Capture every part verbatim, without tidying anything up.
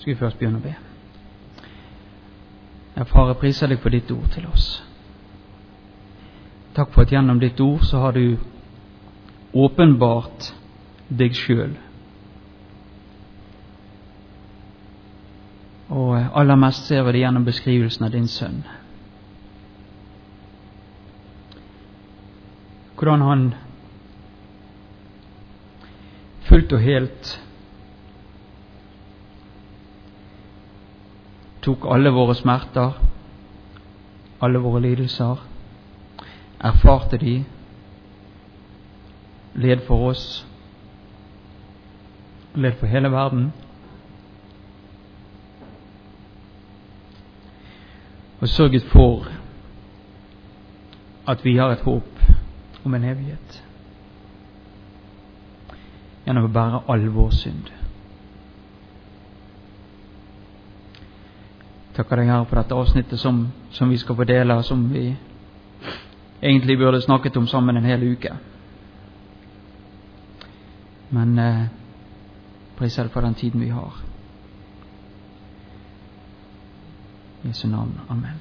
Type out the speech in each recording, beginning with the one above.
Skal vi først begynne å be. Jeg Far, jeg priser deg for ditt ord til oss. Takk for at gjennom ditt ord så har du åpenbart deg selv. Og aller mest ser vi det gjennom beskrivelsen av din sønn. Hvordan han fullt og helt tok alle våre smerter, alle våre lidelser, erfarte de, led for oss, led for hele verden, og sørget for at vi har et håp om en evighet gjennom å bære all vår synd. Takker deg, Herre, for dette avsnittet som, som vi skal få dele, som vi egentlig burde snakket om sammen en hel uke. Men eh, priser deg for den tiden vi har. I Jesu navn. Amen.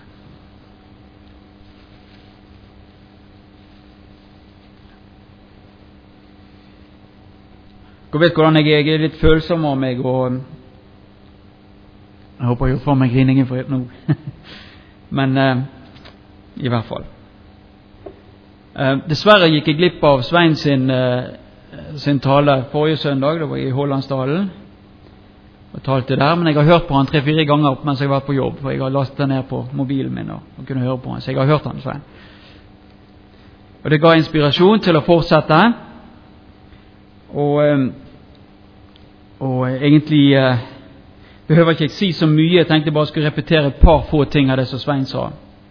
Jeg vet hvordan jeg er, jeg er litt følsom av meg, og jeg håper jeg får meg griningen for nå. Men eh, i hvert fall. Eh, dessverre gikk jeg glipp av Svein sin, eh, sin tale forrige søndag. Det var i Hålandsdalen og talte der, men jeg har hørt på han tre-fire ganger mens jeg har vært på jobb, for jeg har lastet den ned på mobilen min og, og kunne høre på han, så jeg har hørt han, Svein. Og det ga inspirasjon til å fortsette, og, og egentlig eh, behøver ikke jeg si så mye. Jeg tenkte bare jeg skulle repetere et par få ting av det som Svein sa.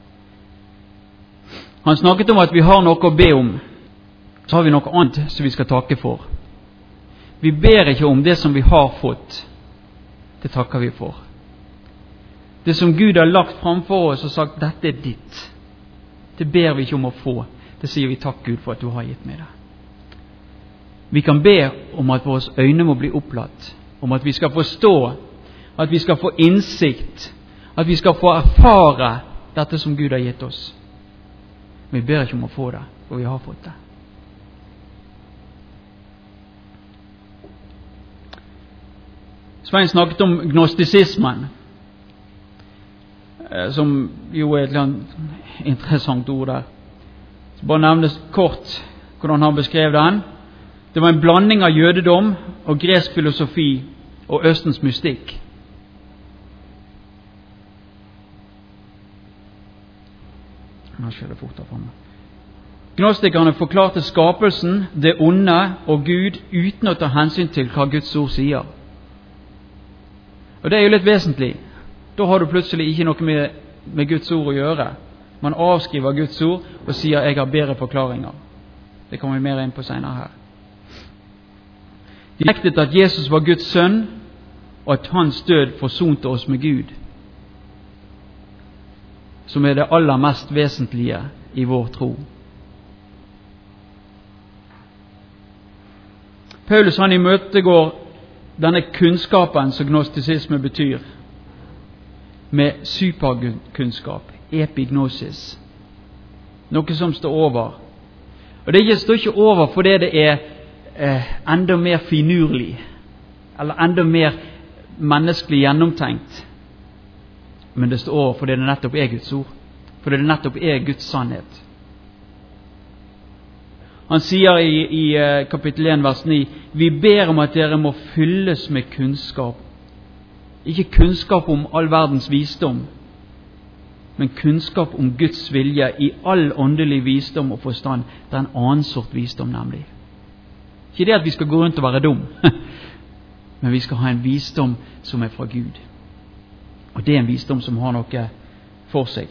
Han snakket om at vi har noe å be om, så har vi noe annet som vi skal takke for. Vi ber ikke om det som vi har fått, det takker vi for. Det som Gud har lagt framfor oss og sagt, dette er ditt, det ber vi ikke om å få. Det sier vi takk Gud for at du har gitt meg det. Vi kan be om at våre øyne må bli opplatt, om at vi skal forstå, at vi skal få innsikt, at vi skal få erfare dette som Gud har gitt oss. Men vi ber ikke om å få det, for vi har fått det. Svein snakket om gnostisismen, som jo er et eller annet interessant ord der. Så bare nevnes kort hvordan han beskrev den. Det var en blanding av jødedom og gresk filosofi og Østens mystikk. Nå skjer det fort fremme. Gnostikerne forklarte skapelsen, det onde og Gud uten å ta hensyn til hva Guds ord sier. Og det er jo litt vesentlig. Da har du plutselig ikke noe med, med Guds ord å gjøre. Man avskriver Guds ord og sier jeg har bedre forklaringer. Det kommer vi mer inn på senere her. De nektet at Jesus var Guds sønn, og at hans død forsonte oss med Gud, som er det aller mest vesentlige i vår tro. Paulus han imøtegår denne kunnskapen som gnostisisme betyr, med superkunnskap, epignosis, noe som står over. Og det står ikke over fordi det er eh, enda mer finurlig, eller enda mer menneskelig gjennomtenkt, men det står over fordi det nettopp er Guds ord, fordi det nettopp er Guds sannhet. Han sier i, i kapittel en vers ni, vi ber om at dere må fylles med kunnskap. Ikke kunnskap om all verdens visdom, men kunnskap om Guds vilje i all åndelig visdom og forstand. Det er en annen sort visdom nemlig. Ikke det at vi skal gå rundt og være dum, men vi skal ha en visdom som er fra Gud. Og det er en visdom som har noe for seg.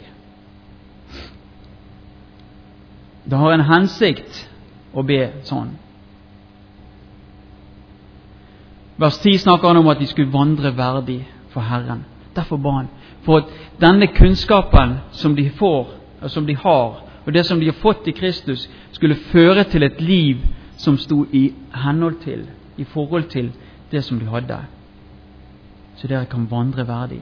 Det har en hensikt å be sånn. Vers ti snakker han om at de skulle vandre verdig for Herren. Derfor ba han for at denne kunnskapen som de får, og som de har, og det som de har fått i Kristus, skulle føre til et liv som stod i henhold til, i forhold til det som de hadde. så dere kan vandre verdig.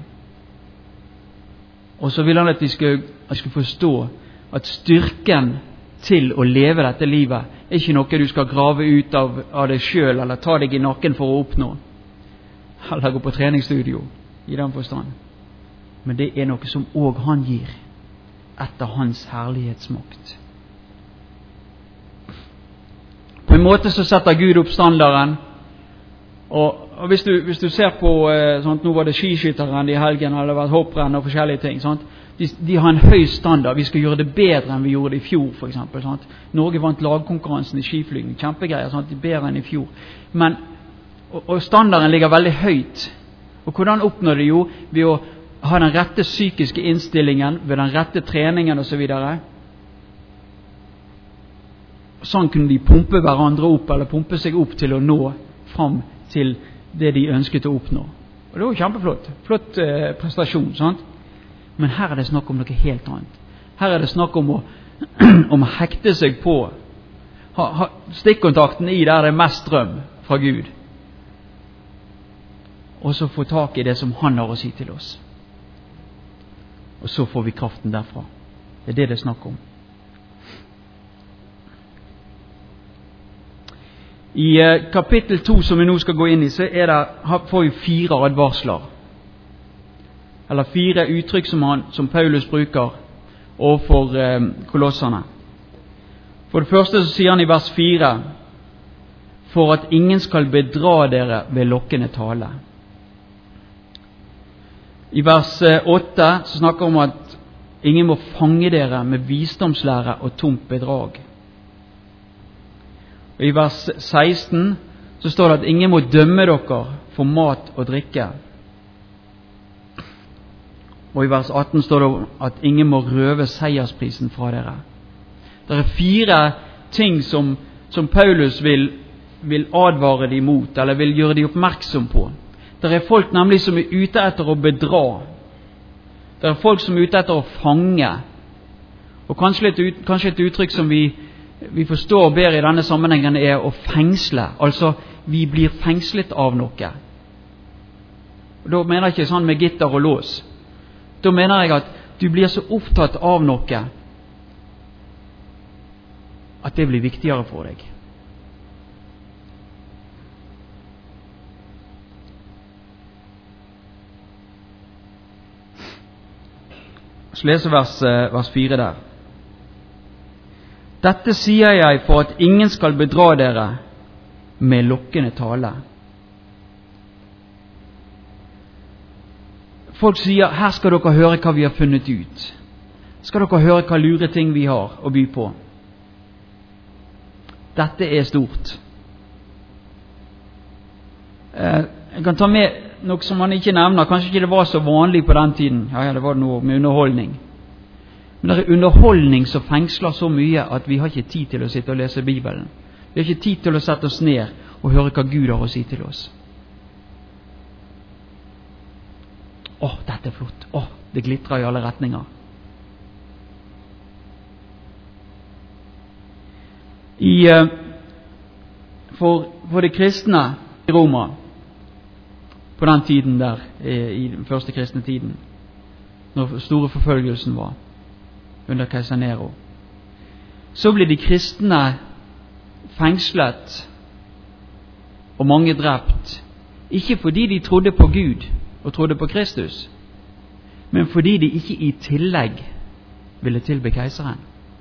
Og så vil han at de skal, at skal forstå at styrken til å leve dette livet er ikke noe du skal grave ut av, av deg selv, eller ta deg i nakken for å oppnå, eller gå på treningsstudio i den forstand. Men det er noe som også han gir etter hans herlighetsmakt. På en måte så setter Gud opp standarden, og, og hvis, du, hvis du ser på eh, sånt, nå var det skiskytteren i helgen, eller det har vært hopprenn og forskjellige ting, sånt, de, de har en høy standard. Vi skal gjøre det bedre enn vi gjorde det i fjor, for eksempel. Sånt. Norge vant lagkonkurransen i skiflygning, kjempegreier, sånt, de bedre enn i fjor. Men, og, og standarden ligger veldig høyt. Og hvordan oppnår det jo? Ved å ha den rette psykiske innstillingen, ved den rette treningen og så videre. Sånn kunne de pumpe hverandre opp, eller pumpe seg opp til å nå fram til det de ønsket å oppnå. Og det var kjempeflott. Flott eh, prestasjon, sant? Men her er det snakk om noe helt annet. Her er det snakk om å, om å hekte seg på. Ha, ha stikkontakten i der det er mest strøm fra Gud. Og så få tak i det som han har å si til oss. Og så får vi kraften derfra. Det er det det er snakk om. I eh, kapittel to som vi nå skal gå inn i, så er det, får vi fire advarsler. Eller fire uttrykk som, han, som Paulus bruker overfor eh, kolosserne. For det første så sier han i vers fire, for at ingen skal bedra dere ved lokkende tale. I vers åtte så snakker han om at ingen må fange dere med visdomslære og tomt bedrag. Og i vers seksten så står det at ingen må dømme dere for mat og drikke. Og i vers atten står det at ingen må røve seiersprisen fra dere. Det er fire ting som, som Paulus vil, vil advare dem mot, eller vil gjøre dem oppmerksom på. Det er folk nemlig som er ute etter å bedra. Det er folk som er ute etter å fange. Og kanskje et, ut, kanskje et uttrykk som vi, vi forstår bedre i denne sammenhengen er å fengsle. Altså, vi blir fengslet av noe. Og da mener jeg ikke sånn med gitter og lås. Da mener jeg at du blir så opptatt av noe at det blir viktigere for deg. Så leser vers, vers fire der. Dette sier jeg for at ingen skal bedra dere med lokkende tale. Folk sier, her skal dere høre hva vi har funnet ut. Skal dere høre hva lure ting vi har å by på. Dette er stort. Jeg kan ta med noe som man ikke nevner. Kanskje ikke det var så vanlig på den tiden. Ja, ja, det var noe med underholdning. Men det er underholdning som fengsler så mye at vi har ikke tid til å sitte og lese Bibelen. Vi har ikke tid til å sette oss ned og høre hva Gud har å si til oss. Åh, oh, dette er flott. Åh, oh, det glitrer i alle retninger. I, uh, for, for de kristne i Roma, på den tiden der, i den første kristne tiden, når store forfølgelsen var, under keiser Nero, så ble de kristne fengslet, og mange drept, ikke fordi de trodde på Gud, og trodde på Kristus, men fordi de ikke i tillegg ville tilbe keiseren.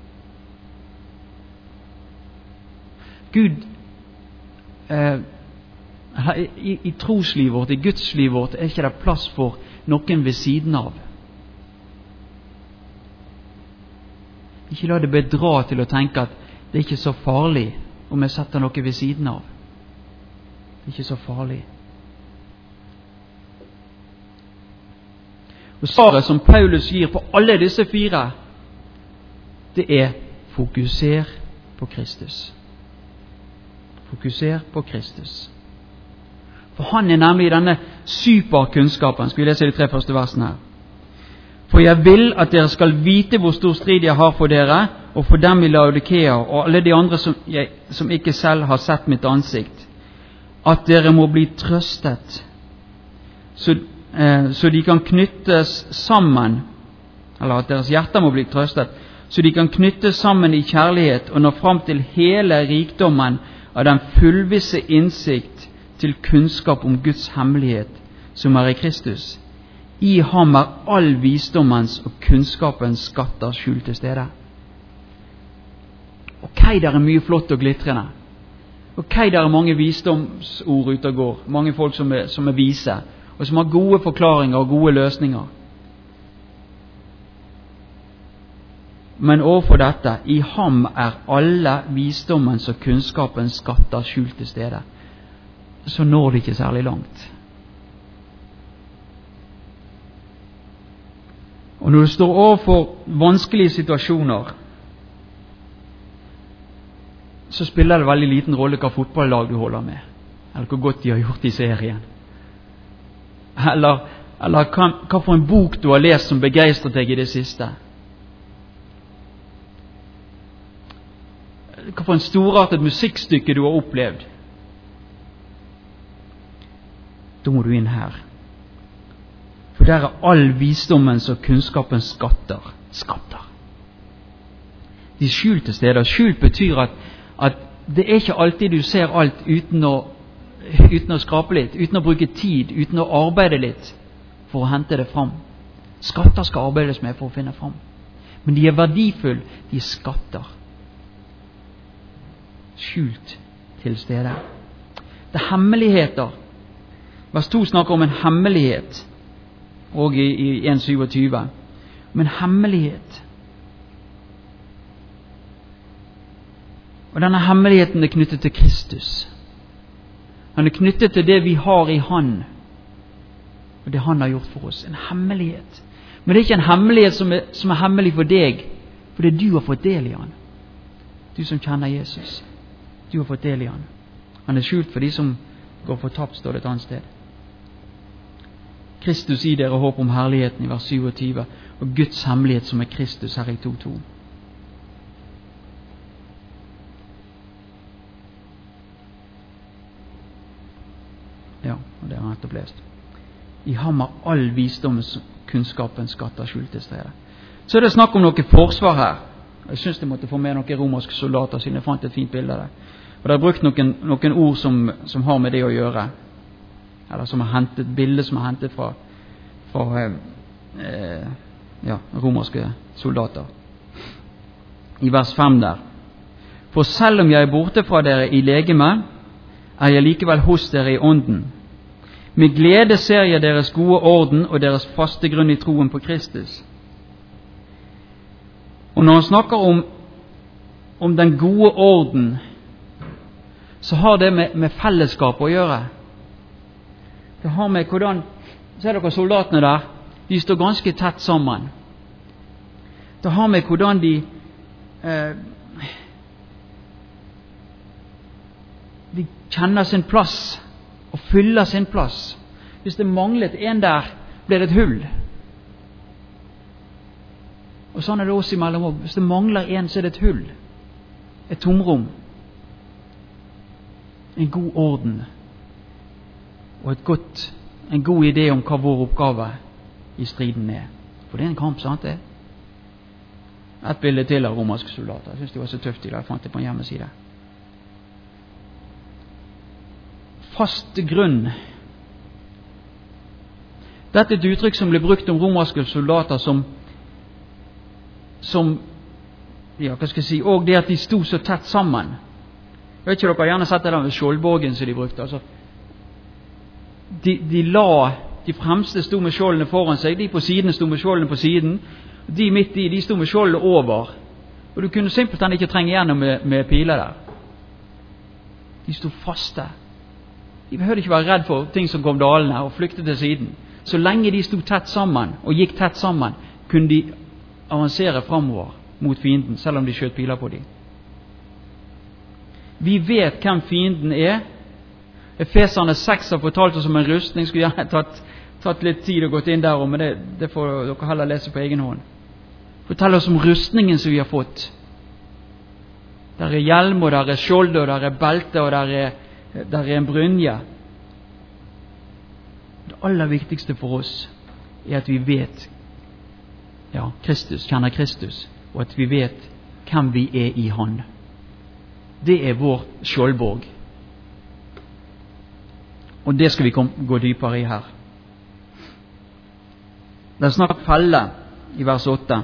Gud eh, i, i troslivet vårt, i Gudslivet vårt, er ikke det plass for noen ved siden av. Ikke la det bedra til å tenke at det er ikke så farlig om jeg setter noe ved siden av. Det er ikke så farlig. Og svaret som Paulus gir på alle disse fire, det er fokuser på Kristus. Fokuser på Kristus. For han er nemlig denne superkunnskapen. Skal vi lese de tre første versene her? For jeg vil at dere skal vite hvor stor strid jeg har for dere, og for dem i Laodikea, og alle de andre som, jeg, som ikke selv har sett mitt ansikt, at dere må bli trøstet, så, eh, så de kan knyttes sammen, eller at deres hjerter må bli trøstet, så de kan knyttes sammen i kjærlighet og nå fram til hele rikdommen av den fullvisse innsikt til kunnskap om Guds hemmelighet, som er i Kristus. I ham er all visdommens og kunnskapens skatter skjult til stede. Ok, der er mye flott og glitrende. Ok, der er mange visdomsord ute og går. Mange folk som er, som er vise, og som har gode forklaringer og gode løsninger. Men overfor dette, i ham er alle visdommens og kunnskapens skatter skjult til stede. Så når det ikke særlig langt. Og når du står overfor vanskelige situasjoner, så spiller det veldig liten rolle hva fotballag du holder med, eller hvor godt de har gjort i serien. Eller, eller hva, hva for en bok du har lest som begeistret deg i det siste. Hva for en storartet musikkstykke du har opplevd. Da må du inn her. For der er all visdommens og kunnskapens skatter. Skatter. De skjulte steder. Skjult betyr at, at det er ikke alltid du ser alt uten å, uten å skrape litt, uten å bruke tid, uten å arbeide litt for å hente det fram. Skatter skal arbeides med for å finne fram. Men de er verdifulle, de er skatter. Skjult til stede. Det er hemmeligheter. Vers to snakker om en hemmelighet, og i, i en syvogtyve. Om en hemmelighet. Og denne hemmeligheten er knyttet til Kristus. Han er knyttet til det vi har i Han, og det Han har gjort for oss. En hemmelighet. Men det er ikke en hemmelighet som er, som er hemmelig for deg, for det er du har fått del i Han. Du som kjenner Jesus. Du har fått del i Han. Han er skjult for de som går fortapt, står det et annet sted. Kristus i dere håp om herligheten i vers syvogtyve, og Guds hemmelighet som er Kristus her i to to. Ja, og det har jeg nettopp lest. I ham er all visdommens kunnskapens skatter skjult til stede. Så er det snakk om noe forsvar her. Jeg synes jeg måtte få med noen romerske soldater, siden jeg fant et fint bilde av det. Og det er brukt noen, noen ord som, som har med det å gjøre. Eller som er hentet, bilder som er hentet fra, fra eh, ja, romerske soldater. I vers fem der. For selv om jeg er borte fra dere i legeme, er jeg likevel hos dere i ånden. Med glede ser jeg deres gode orden og deres faste grunn i troen på Kristus. Og når han snakker om, om den gode orden, så har det med, med fellesskap å gjøre. Det har med hvordan, ser dere soldatene der, de står ganske tett sammen. Det har med hvordan de eh, de kjenner sin plass og fyller sin plass. Hvis det manglet en der, blir det et hull. Og sånn er det også imellom også. Hvis det mangler en, så er det et hull. Et tomrom. En god orden. Og et godt, en god idé om hva vår oppgave i striden er. For det er en kamp, sant det? Et bilde til av romerske soldater. Jeg synes det var så tøft i dag. Jeg fant det på en hjemmeside. Fast grunn. Dette er et uttrykk som ble brukt om romerske soldater som som ja, hva skal jeg si, og det at de sto så tett sammen. Jeg vet ikke, dere har gjerne sett det der med skjoldborgen som de brukte. Altså, de, de la, de fremste sto med skjoldene foran seg, de på siden sto med skjoldene på siden, de midt i, de sto med skjoldene over. Og du kunne simpelthen ikke trenge igjennom med, med piler der. De sto faste. De behøvde ikke være redd for ting som kom dalene og flykte til siden. Så lenge de sto tett sammen og gikk tett sammen, kunne de avansere fremover mot fienden, selv om de skjøt piler på dem. Vi vet hvem fienden er. Efeserne seks har fortalt oss om en rustning. Skulle gjerne tatt, tatt litt tid og gått inn der, men det, det får dere heller lese på egen hånd. Fortell oss om rustningen som vi har fått. Der er hjelm, og der er skjold, og der er belte, og der er, der er en brynje. Det aller viktigste for oss er at vi vet, ja, Kristus, kjenner Kristus, og at vi vet hvem vi er i Han. Det er vår skjoldborg. Og det skal vi kom, gå dypere i her. Det er snakket felle i vers åtte.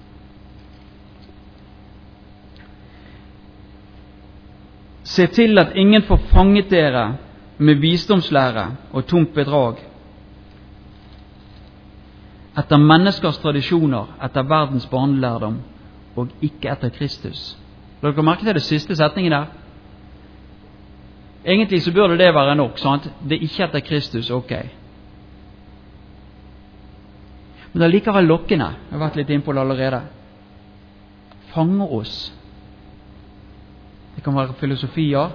Se til at ingen får fanget dere med visdomslære og tungt bedrag, etter menneskers tradisjoner, etter verdens barnelærdom, og ikke etter Kristus. La dere merke til det siste setningen der? Egentlig så burde det være nok, sant? Det er ikke etter Kristus, ok. Men det er likevel lokkende. Jeg har vært litt inne på det allerede. Fanger oss. Det kan være filosofier.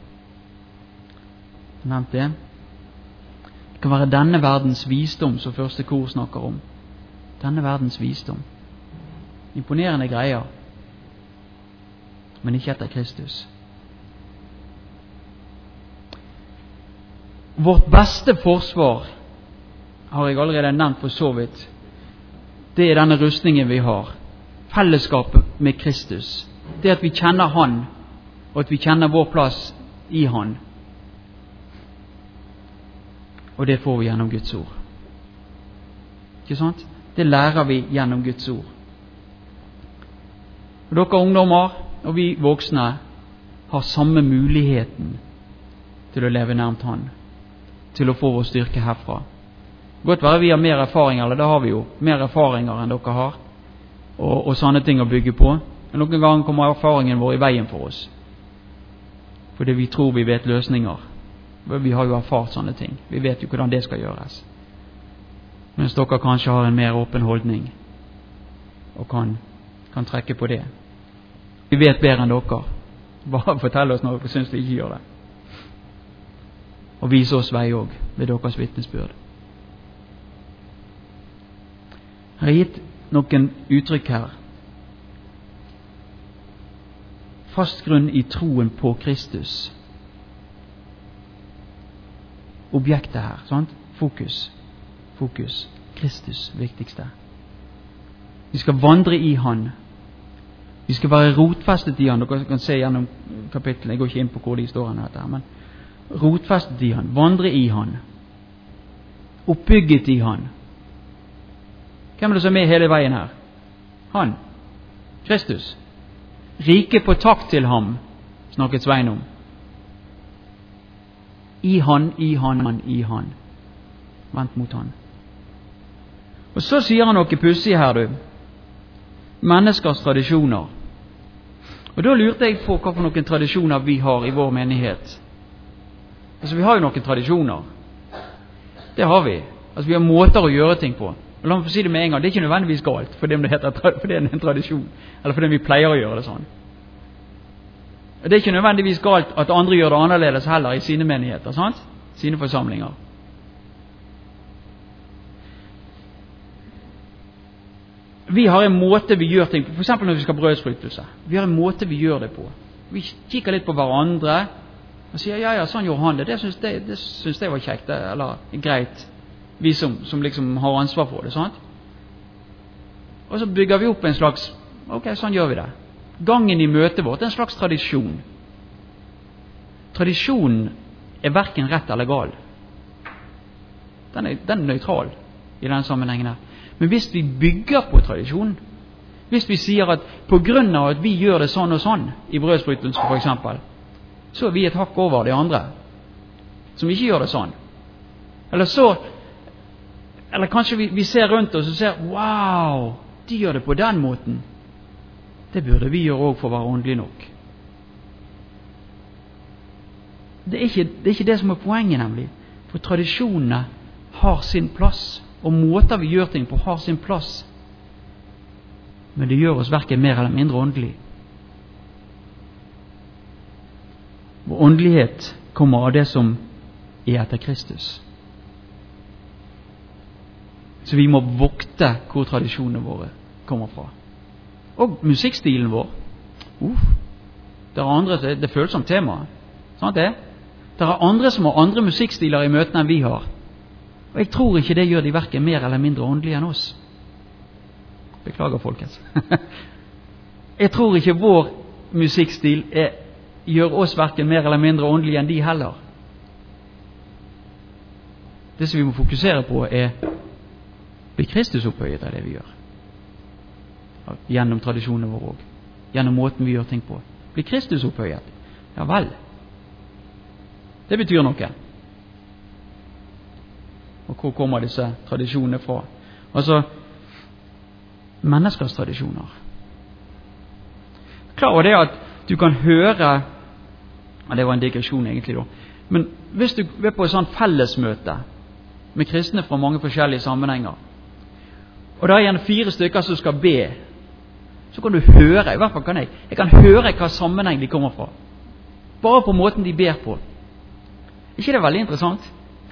Jeg nevnte det. Det kan være denne verdens visdom, som første kor snakker om. Denne verdens visdom. Imponerende greier. Men ikke etter Kristus. Vårt beste forsvar, har jeg allerede nevnt for så vidt, det er denne rustningen vi har. Fellesskapet med Kristus. Det at vi kjenner Han, og at vi kjenner vår plass i Han. Og det får vi gjennom Guds ord. Ikke sant? Det lærer vi gjennom Guds ord. Og dere ungdommer, og vi voksne, har samme muligheten til å leve nærmt Han. Til å få vår styrke herfra. Godt være vi har mer erfaringer, eller det har vi jo, mer erfaringer enn dere har, og, og sånne ting å bygge på. Men noen ganger kommer erfaringen vår i veien for oss. Fordi vi tror vi vet løsninger. Vi har jo erfart sånne ting. Vi vet jo hvordan det skal gjøres. Mens dere kanskje har en mer åpen holdning, og kan, kan trekke på det. Vi vet bedre enn dere. Bare fortell oss når dere synes vi ikke gjør det. Og vise oss vei også, ved deres vitnesbyrd. Jeg har gitt noen uttrykk her. Fast grunn i troen på Kristus. Objektet her, sant? Fokus. Fokus. Kristus, viktigste. Vi skal vandre i Han. Vi skal være rotfestet i Han. Dere kan se gjennom kapitlet. Jeg går ikke inn på hvor de står her dette, men rotfestet i Han. Vandre i Han. Oppbygget i Han. Hvem er det som er hele veien her? Han. Kristus. Rike på takk til ham, snakket Svein om. I Han, i Han, i Han. Vent mot Han. Og så sier han noe pussig her, du. Menneskers tradisjoner. Og da lurte jeg på hva for noen tradisjoner vi har i vår menighet. Altså, vi har jo noen tradisjoner. Det har vi. Altså, vi har måter å gjøre ting på. Og la meg få si det med en gang, det er ikke nødvendigvis galt, fordi det, heter, fordi det er en tradisjon, eller fordi vi pleier å gjøre det sånn. Og det er ikke nødvendigvis galt at andre gjør det annerledes heller i sine menigheter, sant? Sine forsamlinger. Vi har en måte vi gjør ting på, for eksempel når vi skal ha brødsbrytelse. Vi har en måte vi gjør det på. Vi kikker litt på hverandre, og sier, ja, ja, sånn gjorde han det, det synes jeg, det synes jeg var kjekt, eller greit. Vi som, som liksom har ansvar for det, sant? Og så bygger vi opp en slags, ok, sånn gjør vi det. Gangen i møtet vårt er en slags tradisjon. Tradisjonen er hverken rett eller gal. Den er, den er nøytral i denne sammenhengen her. Men hvis vi bygger på tradisjonen, hvis vi sier at på grunn av at vi gjør det sånn og sånn, i brødsbrytelsen for eksempel, så er vi et hakk over de andre, som ikke gjør det sånn. Eller så, eller kanskje vi, vi ser rundt oss og ser, wow, de gjør det på den måten. Det burde vi gjøre også for å være åndelig nok. Det er, ikke, det er ikke det som er poenget nemlig. For tradisjonene har sin plass, og måter vi gjør ting på har sin plass. Men det gjør oss hverken mer eller mindre åndelig. Vår åndelighet kommer av det som er etter Kristus. Så vi må vokte hvor tradisjonene våre kommer fra. Og musikkstilen vår. Uh, det er andre, det er følsomt tema. Sånn det? Det er andre som har andre musikkstiler i møtene enn vi har. Og jeg tror ikke det gjør de hverken mer eller mindre åndelige enn oss. Beklager, folkens. Jeg tror ikke vår musikkstil er, gjør oss hverken mer eller mindre åndelige enn de heller. Det som vi må fokusere på er blir Kristus opphøyet av det vi gjør. Gjennom tradisjonene våre også. Gjennom måten vi gjør ting på. Blir Kristus opphøyet? Ja vel. Det betyr noe. Og hvor kommer disse tradisjonene fra? Altså, menneskers tradisjoner. Klar over det at du kan høre, og det var en digresjon egentlig da, men hvis du er på et sånt fellesmøte med kristne fra mange forskjellige sammenhenger, og da er gjerne fire stykker som skal be, så kan du høre, i hvert fall kan jeg, jeg kan høre hva sammenheng de kommer fra. Bare på måten de ber på. Ikke det veldig interessant?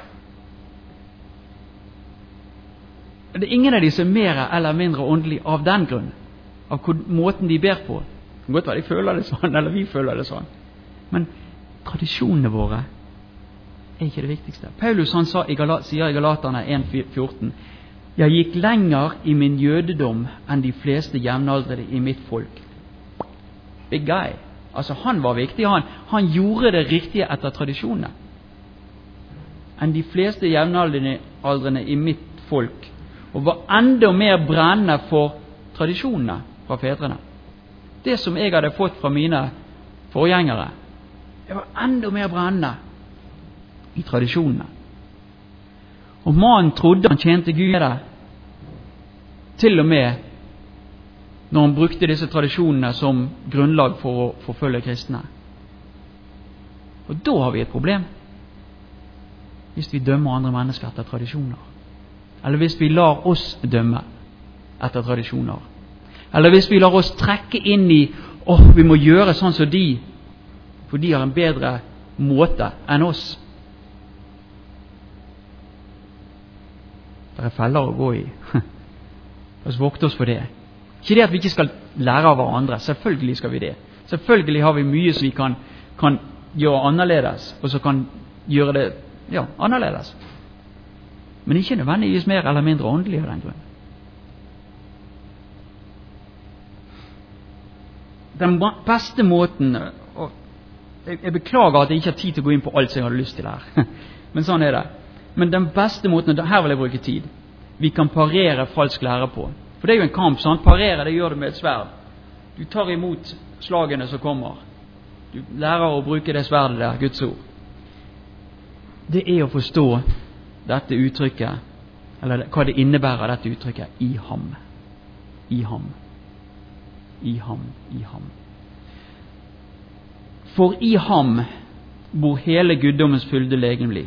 Det er ingen av de som er mer eller mindre åndelig av den grunn, av måten de ber på. Det kan godt være de føler det sånn, eller vi føler det sånn. Men tradisjonene våre er ikke det viktigste. Paulus han sa i Galat, sier i Galaterne en fjorten, jeg gikk lenger i min jødedom enn de fleste jevnaldrende i mitt folk. Big guy. Altså han var viktig, han, han gjorde det riktige etter tradisjonene. Enn de fleste jevnaldrende i mitt folk. Og var enda mer brennende for tradisjonene fra fedrene. Det som jeg hadde fått fra mine forgjengere, det var enda mer brennende i tradisjonene. Og mannen trodde han tjente Gud med det, til og med når han brukte disse tradisjonene som grunnlag for å forfølge kristne. Og da har vi et problem, hvis vi dømmer andre mennesker etter tradisjoner. Eller hvis vi lar oss dømme etter tradisjoner. Eller hvis vi lar oss trekke inn i åh, oh, vi må gjøre sånn som de, for de har en bedre måte enn oss. Det er feller å gå i. La oss vokte oss for det. Ikke det at vi ikke skal lære av hverandre. Selvfølgelig skal vi det. Selvfølgelig har vi mye som vi kan, kan gjøre annerledes, og så kan gjøre det ja, annerledes. Men ikke nødvendigvis mer eller mindre åndelig av den grunn. Den beste måten, og jeg beklager at jeg ikke har tid til å gå inn på alt som jeg hadde lyst til her, men sånn er det. Men den beste måten, her vil jeg bruke tid, vi kan parere falsk lære på. For det er jo en kamp, sant? Parere, det gjør du med et sverd. Du tar imot slagene som kommer. Du lærer å bruke det sverdet der, Guds ord. Det er å forstå dette uttrykket, eller hva det innebærer dette uttrykket, i ham. I ham. I ham, i ham. For i ham bor hele guddommens fylde legemlig.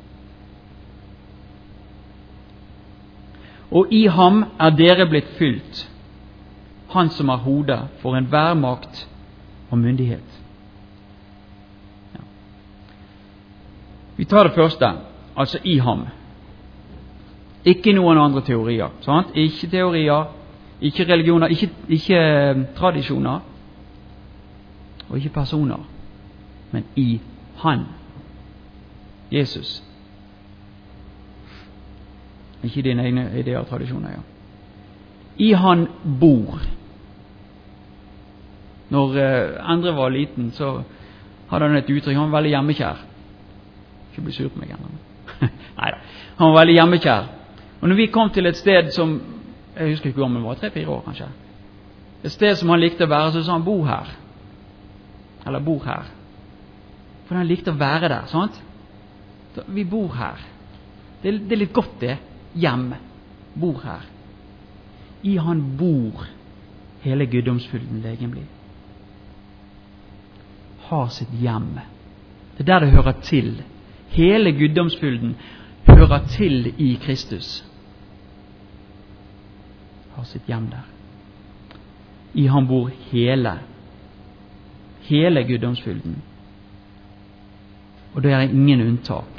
Og i ham er dere blitt fylt, han som er hodet for enhver makt og myndighet. Ja. Vi tar det første, altså i ham. Ikke noen andre teorier, sant? Ikke teorier, ikke religioner, ikke, ikke tradisjoner, og ikke personer, men i han, Jesus. Ikke dine egne ideer og tradisjoner, ja. I han bor. Når uh, Endre var liten, så hadde han et uttrykk, han var veldig hjemmekjær. Ikke bli sur på meg ennå. Neida, han var veldig hjemmekjær. Og når vi kom til et sted som, jeg husker ikke hvor gammel var, tre-fire år kanskje, et sted som han likte å være, så sa han, bo her. Eller bor her. For han likte å være der, sant? Så, vi bor her. Det, det er litt godt det. Hjem, bor her. I han bor hele guddomsfylden legemlig. Har sitt hjem. Det er der det hører til. Hele guddomsfylden hører til i Kristus. Har sitt hjem der. I han bor hele. Hele guddomsfylden. Og det er ingen unntak.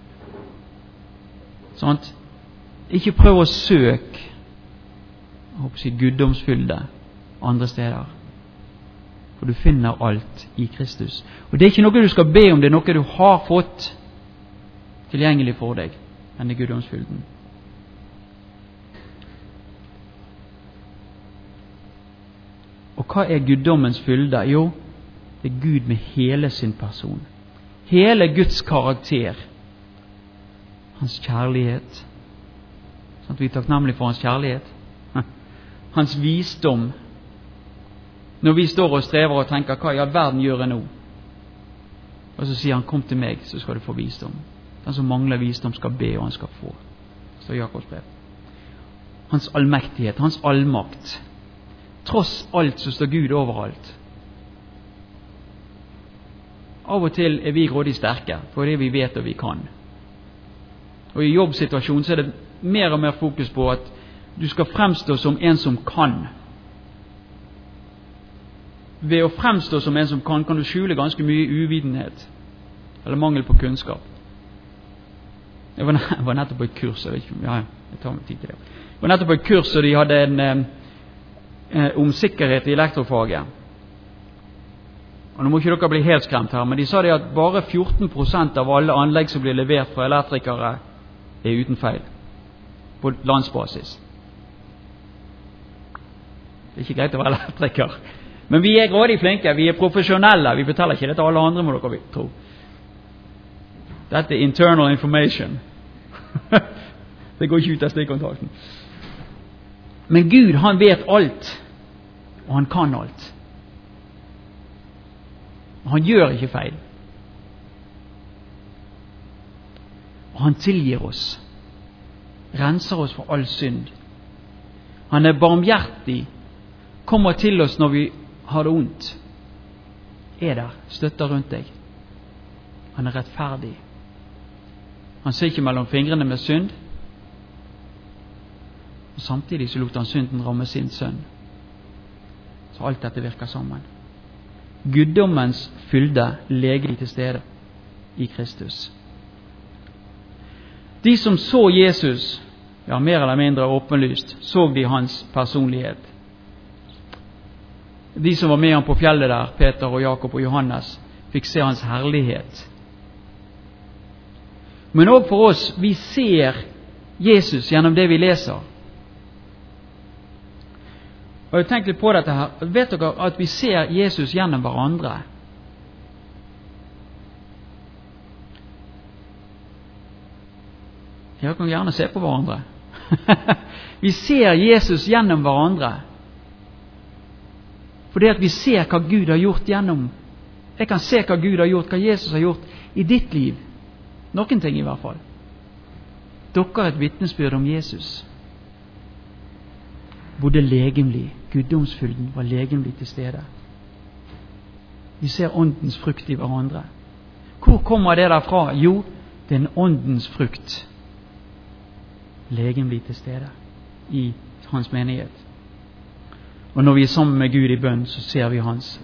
Sånt? Ikke prøv å søke jeg håper å si guddomsfylde andre steder. For du finner alt i Kristus. Og det er ikke noe du skal be om, det er noe du har fått tilgjengelig for deg denne guddomsfylden. Og hva er guddommens fylde? Jo, det er Gud med hele sin person. Hele Guds karakter. Hans kjærlighet. Sånn at vi er takknemlige for hans kjærlighet. Hans visdom. Når vi står og strever og tenker, hva i all verden gjør jeg nå? Og så sier han, kom til meg, så skal du få visdom. Den som mangler visdom skal be, og han skal få. Så Jakobs brev. Hans allmektighet, hans allmakt. Tross alt så står Gud overalt. Av og til er vi grådig sterke, for det vi vet og vi kan. Og i jobbsituasjonen så er det mer og mer fokus på at du skal fremstå som en som kan. Ved å fremstå som en som kan, kan du skjule ganske mye uvitenhet, eller mangel på kunnskap. Jeg var, jeg var nettopp på et kurs, jeg vet ikke, ja, jeg tar meg tid til det. Jeg var nettopp på et kurs, og de hadde en eh, om sikkerhet i elektrofaget. Og nå må ikke dere bli helt skremt her, men de sa det at bare fjorten prosent av alle anlegg som blir levert fra elektrikere er uten feil. På landsbasis. Det er ikke greit å være elektriker. Men vi er grådig flinke, vi er profesjonelle, vi betaler ikke det til alle andre, må dere tro. Dette er internal information. Det går ikke ut av stikkontakten. Men Gud, han vet alt, og han kan alt. Og han gjør ikke feil. Og han tilgir oss, renser oss for all synd. Han er barmhjertig, kommer til oss når vi har det ondt, er der, støtter rundt deg. Han er rettferdig. Han ser ikke mellom fingrene med synd, og samtidig så lot han synden ramme sin sønn. Så alt dette virker sammen. Guddommens fylde legelig til stede i Kristus. De som så Jesus, ja, mer eller mindre åpenlyst, så de hans personlighet. De som var med ham på fjellet der, Peter og Jakob og Johannes, fikk se hans herlighet. Men også for oss, vi ser Jesus gjennom det vi leser. Og jeg tenkte litt på dette her. Vet dere at vi ser Jesus gjennom hverandre? Dere kan gjerne se på hverandre. Vi ser Jesus gjennom hverandre. For det at vi ser hva Gud har gjort gjennom. Jeg kan se hva Gud har gjort, hva Jesus har gjort i ditt liv. Noen ting i hvert fall. Dere er et vitnesbyrd om Jesus. Både legemlig, guddomsfylden var legemlig til stede. Vi ser åndens frukt i hverandre. Hvor kommer det derfra? Jo, det er en åndens frukt. Legemlig til stede i hans menighet. Og når vi er sammen med Gud i bønn, så ser vi hans,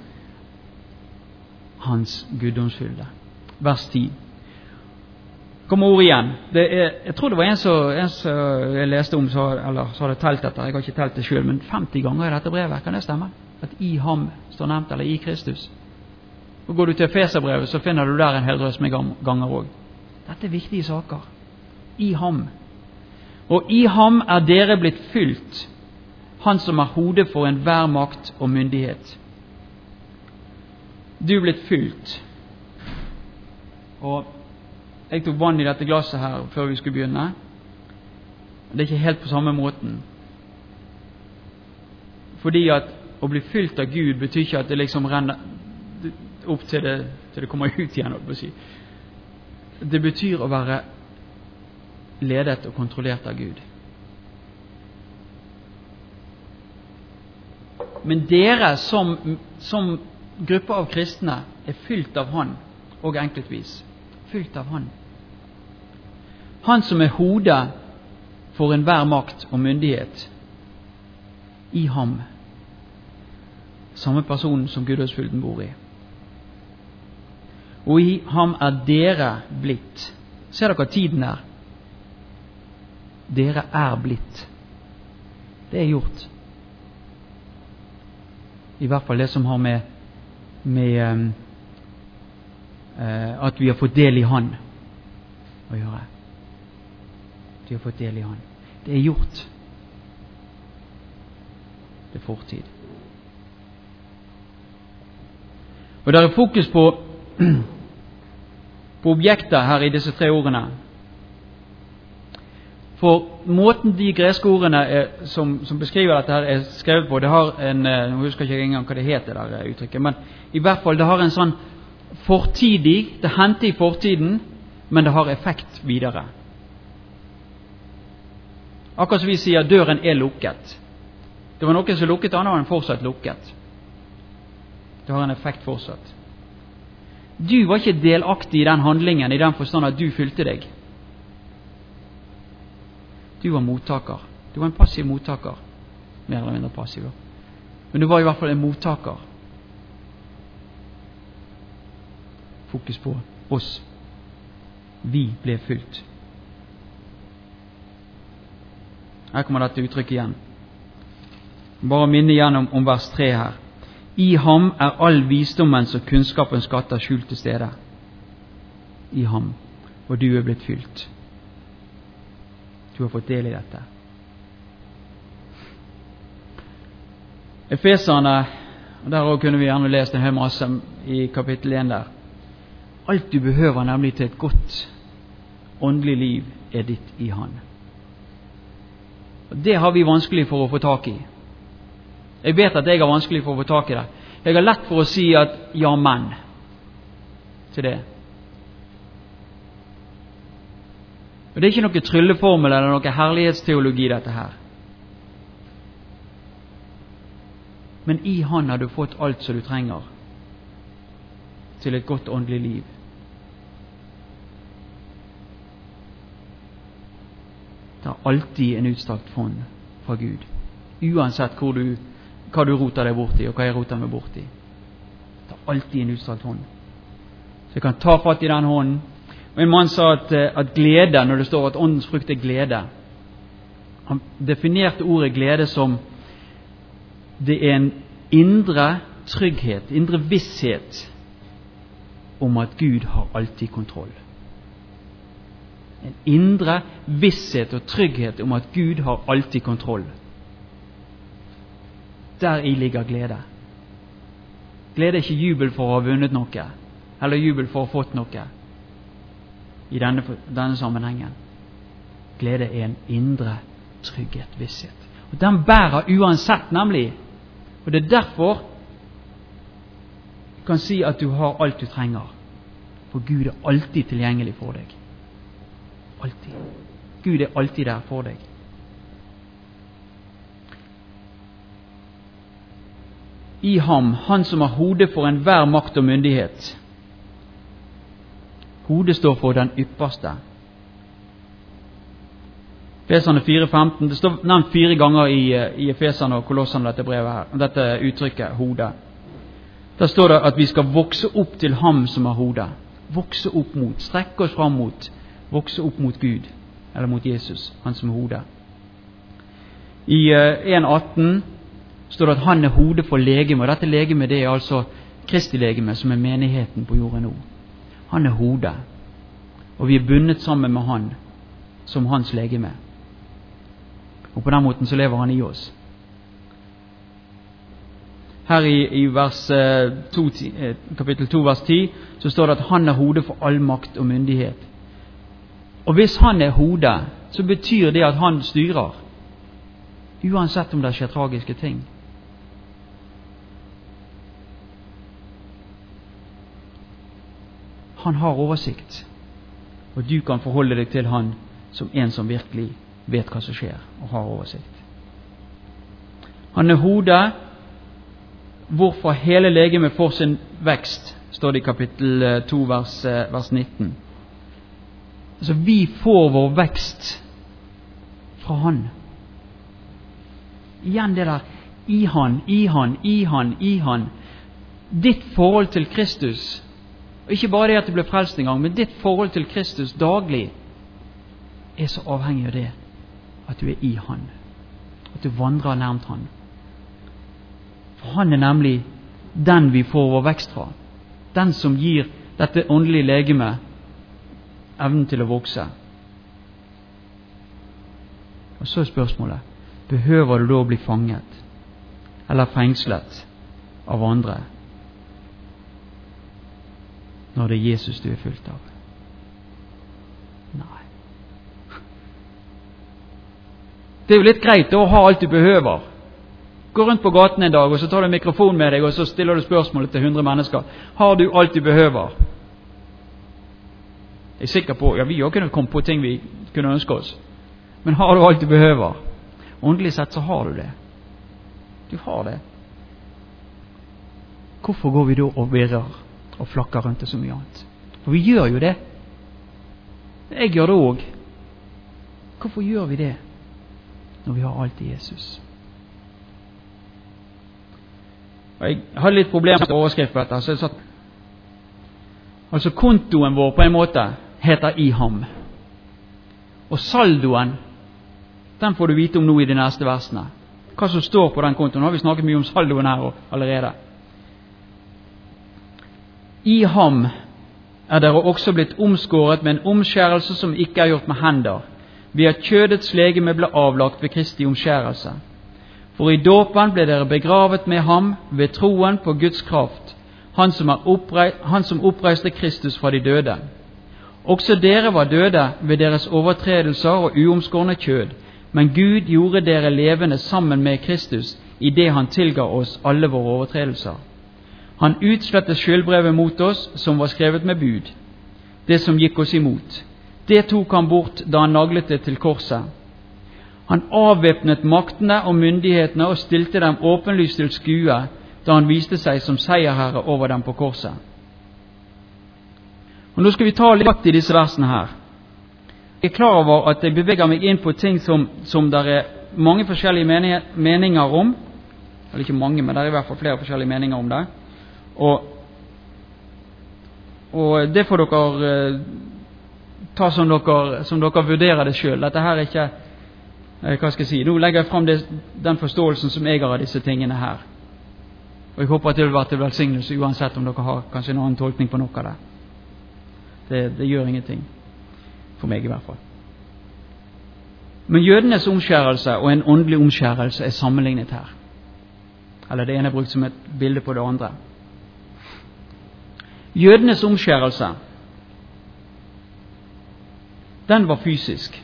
hans guddomsfylde. Vers ti. Kommer ord igjen. Det er, jeg tror det var en som, en som jeg leste om, så, eller så hadde telt dette, jeg har ikke telt det selv, men femti ganger i dette brevet, kan det stemme? At i ham står nevnt, eller i Kristus. Og går du til Efeserbrevet, så finner du der en hel drøss med ganger også. Dette er viktige saker. I ham. Og i ham er dere blitt fylt, han som er hodet for enhver makt og myndighet. Du er blitt fylt. Og jeg tok vann i dette glasset her før vi skulle begynne. Det er ikke helt på samme måten. Fordi at å bli fylt av Gud betyr ikke at det liksom renner opp til det, til det kommer ut igjen. Si. Det betyr å være ledet og kontrollert av Gud. Men dere som, som gruppe av kristne er fylt av Han, og enkeltvis. Fylt av Han. Han som er hodet for enhver makt og myndighet. I ham. Samme person som guddomsfylden bor i. Og i ham er dere blitt. Ser dere tiden her? Dere er blitt. Det er gjort. I hvert fall det som har med, med um, uh, at vi har fått del i Han å gjøre. Du har fått del i han. Det er gjort. Det er fortid. Og der er fokus på på objekter her i disse tre ordene. For måten de greske ordene er, som, som beskriver dette her er skrevet på, det har en, jeg husker ikke engang hva det heter der uttrykket, men i hvert fall det har en sånn fortidig, det hendte i fortiden, men det har effekt videre. Akkurat som vi sier, døren er lukket. Det var noen som lukket, og nå var den fortsatt lukket. Det har en effekt fortsatt. Du var ikke delaktig i den handlingen, i den forstand at du fylte deg. Du var mottaker. Du var en passiv mottaker. Mer eller mindre passiv. Men du var i hvert fall en mottaker. Fokus på oss. Vi ble fylt. Her kommer dette uttrykket igjen. Bare minne igjen om, om vers tre her. I ham er all visdommens og kunnskapens skatter skjult til stede. I ham. Og du er blitt fylt. Du har fått del i dette. Efeserne, og der også kunne vi gjerne lest en hel masse i kapittel én der. Alt du behøver nemlig til et godt åndelig liv er ditt i han. Og det har vi vanskelig for å få tak i. Jeg vet at jeg har vanskelig for å få tak i det. Jeg har lett for å si at ja, men til det. Og det er ikke noe trylleformel eller noe herlighetsteologi dette her. Men i han har du fått alt som du trenger til et godt åndelig liv. Det er alltid en utstrakt hånd fra Gud. Uansett hvor du, hva du roter deg bort i, og hva jeg roter meg bort i. Det er alltid en utstrakt hånd. Så jeg kan ta fatt i den hånden. Og en mann sa at, at glede, når det står at åndens frukt er glede, han definerte ordet glede som det er en indre trygghet, indre visshet om at Gud har alltid kontroll. En indre visshet og trygghet om at Gud har alltid kontroll. Der i ligger glede. Glede er ikke jubel for å ha vunnet noe, eller jubel for å ha fått noe i denne, denne sammenhengen. Glede er en indre trygghet, visshet. Og den bærer uansett, nemlig. Og det er derfor du kan si at du har alt du trenger. For Gud er alltid tilgjengelig for deg. Alltid. Gud er alltid der for deg. I ham, han som har hodet for enhver makt og myndighet. Hodet står for den ypperste. Efeserne fire femten, det står nevnt fire ganger i, i Efeserne og Kolosserne dette brevet her, dette uttrykket, hodet. Der står det at vi skal vokse opp til ham som har hodet. Vokse opp mot, strekke oss fram mot, vokse opp mot Gud, eller mot Jesus, han som er hodet. I en atten står det at han er hodet for legeme, og dette legeme det er altså Kristi legeme, som er menigheten på jorden nå. Han er hodet, og vi er bundet sammen med han som hans legeme. Og på den måten så lever han i oss. Her i, i vers, to, kapittel to, vers ti, så står det at han er hodet for all makt og myndighet. Og hvis han er hodet, så betyr det at han styrer, uansett om det skjer tragiske ting. Han har oversikt, og du kan forholde deg til han som en som virkelig vet hva som skjer, og har oversikt. Han er hodet, hvorfor hele legemet får sin vekst, står det i kapittel to, vers, vers nitten. Altså, vi får vår vekst fra han. Igjen det der, i han, i han, i han, i han. Ditt forhold til Kristus, og ikke bare det at du ble frelst en gang, men ditt forhold til Kristus daglig er så avhengig av det, at du er i han, at du vandrer nærmt han. For han er nemlig den vi får vår vekst fra, den som gir dette åndelige legeme evnen til å vokse. Og så er spørsmålet, behøver du da å bli fanget eller fengslet av andre når det er Jesus du er fulgt av? Nei. Det er jo litt greit å ha alt du behøver. Gå rundt på gaten en dag, og så tar du en mikrofon med deg, og så stiller du spørsmålet til hundre mennesker. Har du alt du behøver? Jeg er sikker på, ja, vi også kunne komme på ting vi kunne ønske oss. Men har du alt du behøver? Åndelig sett så har du det. Du har det. Hvorfor går vi da og virrer og flakker rundt det så mye annet? For vi gjør jo det. Jeg gjør det også. Hvorfor gjør vi det når vi har alt i Jesus? Og jeg hadde litt problemer med overskrift på dette, så jeg satt altså kontoen vår på en måte heter i ham. Og saldoen, den får du vite om nå i de neste versene. Hva som står på den kontoen. Nå har vi snakket mye om saldoen her allerede. I ham er dere også blitt omskåret med en omskjærelse som ikke er gjort med hender, ved at kjødets legeme ble avlagt ved Kristi omskjærelse. For i dåpen ble dere begravet med ham ved troen på Guds kraft, han som, er oppreist, han som oppreiste Kristus fra de døde. Også dere var døde ved deres overtredelser og uomskårne kjød, men Gud gjorde dere levende sammen med Kristus i det han tilga oss alle våre overtredelser. Han utslettet skyldbrevet mot oss som var skrevet med bud, det som gikk oss imot. Det tok han bort da han naglet det til korset. Han avvæpnet maktene og myndighetene og stilte dem åpenlyst til skue da han viste seg som seierherre over dem på korset. Og nå skal vi ta litt i disse versene her. Jeg er klar over at jeg beveger meg inn på ting som, som der er mange forskjellige meninger om. Eller ikke mange, men det er i hvert fall flere forskjellige meninger om det. Og, og det får dere eh, ta som dere, som dere vurderer det selv. Dette her er ikke, eh, hva skal jeg si, nå legger jeg frem det, den forståelsen som jeg har av disse tingene her. Og jeg håper at det vil være til velsignelse, uansett om dere har kanskje en annen tolkning på noe av det. Det, det gjør ingenting. For meg i hvert fall. Men jødenes omskjærelse og en åndelig omskjærelse er sammenlignet her. Eller det ene er brukt som et bilde på det andre. Jødenes omskjærelse, den var fysisk.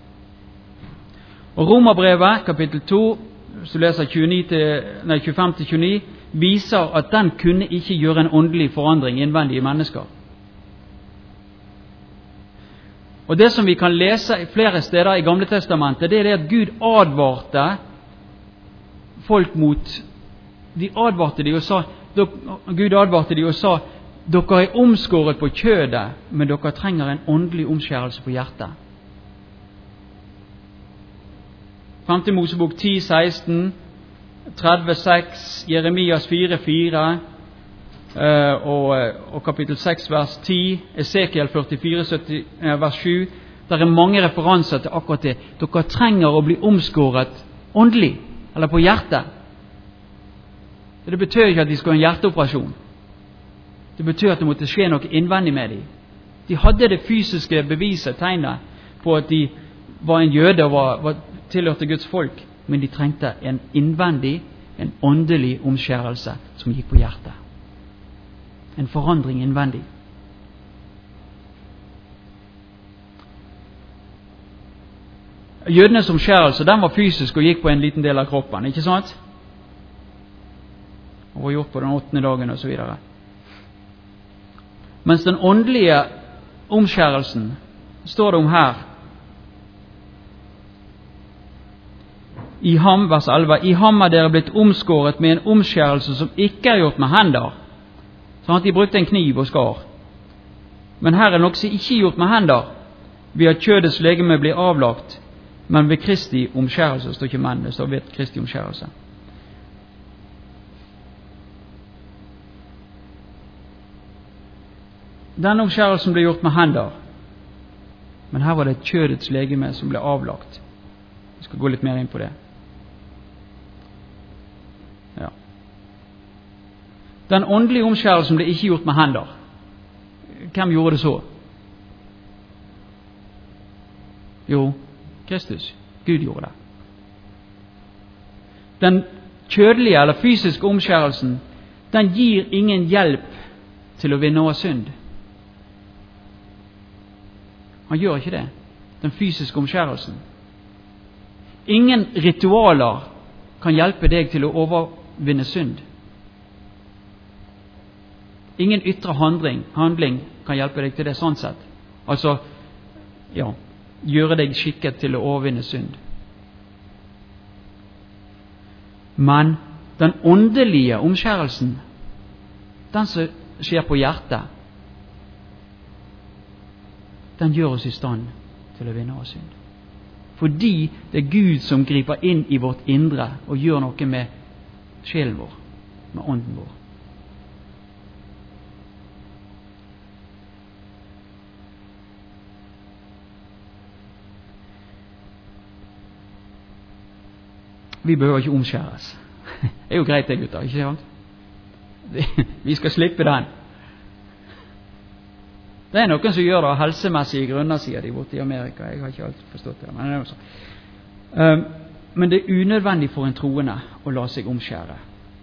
Og Romerbrevet, kapittel to, hvis du leser tjuefem til tjueni, viser at den kunne ikke gjøre en åndelig forandring innvendig i mennesker. Og det som vi kan lese i flere steder i Gamle Testamentet, det er det at Gud advarte folk mot, de advarte de og sa, Gud advarte de og sa, dere er omskåret på kjødet, men dere trenger en åndelig omskjærelse på hjertet. Femte Mosebok ti seksten, tretti seks, Jeremias fire fire, Uh, og, og kapittel seks vers ti, Esekiel førtifire sytti, uh, vers sju. Der er mange referanser til akkurat det. Dere trenger å bli omskåret åndelig, eller på hjertet. Det betyr ikke at de skal ha en hjerteoperasjon. Det betyr at det måtte skje noe innvendig med dem. De hadde det fysiske beviset, tegnet på at de var en jøde og var, var tilhørte Guds folk, men de trengte en innvendig, en åndelig omskjærelse som gikk på hjertet. En forandring innvendig. Jødenes omskjærelse, den var fysisk og gikk på en liten del av kroppen, ikke sant? Og var gjort på den åttende dagen og så videre. Mens den åndelige omskjærelsen står det om her. I ham, vers elleve, i ham er dere blitt omskåret med en omskjærelse som ikke er gjort med hender. Sånn at de brukte en kniv og skar. Men her er noe som ikke gjort med hender, ved at kjødets legeme blir avlagt, men ved Kristi omskjærelse, står ikke menn, det står ved Kristi omskjærelse. Denne omskjærelsen ble gjort med hender, men her var det kjødets legeme som ble avlagt. Jeg skal gå litt mer inn på det. Ja. Den åndelige omskjærelsen ble ikke gjort med hender. Hvem gjorde det så? Jo, Kristus. Gud gjorde det. Den kjødelige eller fysiske omskjærelsen, den gir ingen hjelp til å vinne over synd. Han gjør ikke det, den fysiske omskjærelsen. Ingen ritualer kan hjelpe deg til å overvinne synd. Ingen ytre handling, handling kan hjelpe deg til det sånn sett. Altså, ja, gjøre deg skikket til å overvinne synd. Men den åndelige omskjærelsen, den som skjer på hjertet, den gjør oss i stand til å vinne over synd. Fordi det er Gud som griper inn i vårt indre og gjør noe med sjelen vår, med ånden vår. Vi behøver ikke omskjæres. Det er jo greit det, gutter, ikke sant? Vi skal slippe den. Det er noen som gjør det av helsemessige grunner, sier de borte i Amerika. Jeg har ikke alltid forstått det, men det er også. Um, men det er unødvendig for en troende å la seg omskjære.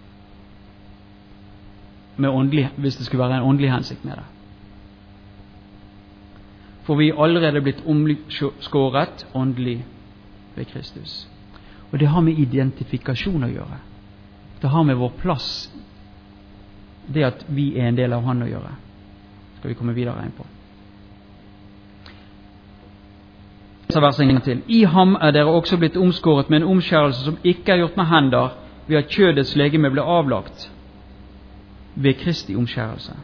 Med åndelig, hvis det skulle være en åndelig hensikt med det. For vi er allerede blitt omskåret åndelig ved Kristus. Og det har med identifikasjon å gjøre. Det har med vår plass, det at vi er en del av Han å gjøre. Skal vi komme videre inn på. Så vers en gang til. I ham er dere også blitt omskåret med en omskjærelse som ikke er gjort med hender, ved at kjødets legeme ble avlagt ved Kristi omskjærelse.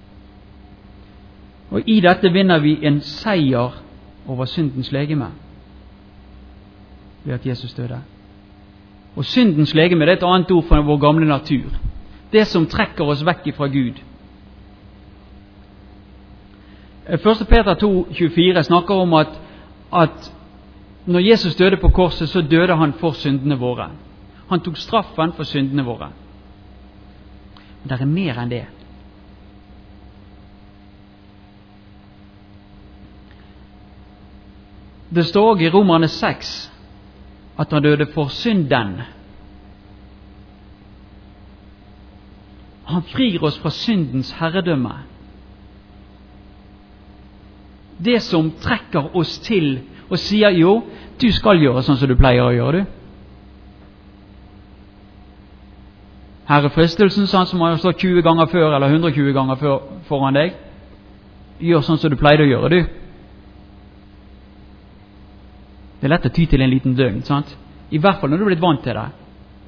Og i dette vinner vi en seier over syndens legeme ved at Jesus døde. Og syndens legeme, det er et annet ord for vår gamle natur. Det som trekker oss vekk fra Gud. første Peter to tjuefire snakker om at, at når Jesus døde på korset, så døde han for syndene våre. Han tok straffen for syndene våre. Men det er mer enn det. Det står også i Romerne seks at han døde for synden. Han frir oss fra syndens herredømme. Det som trekker oss til og sier jo, du skal gjøre sånn som du pleier å gjøre, du. Her er fristelsen, sånn som har stått tjue ganger før eller hundre og tjue ganger før, foran deg. Gjør sånn som du pleier å gjøre, du. Det er lett å ty til en liten døgn, sant? I hvert fall når du er blitt vant til det.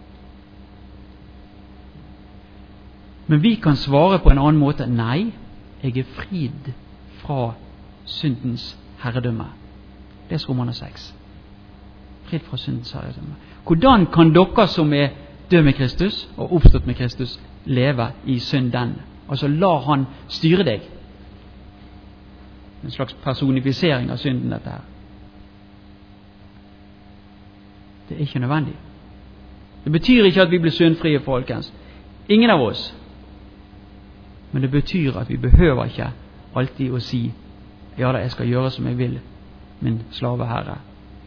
Men vi kan svare på en annen måte. Nei, jeg er frid fra syndens herredømme. Det er Romerne seks. Frid fra syndens herredømme. Hvordan kan dere som er død med Kristus og oppstått med Kristus leve i synden? Altså la han styre deg. En slags personifisering av synden, dette her. Det er ikke nødvendig. Det betyr ikke at vi blir syndfrie, folkens. Ingen av oss. Men det betyr at vi behøver ikke alltid å si ja da, jeg skal gjøre som jeg vil, min slave herre.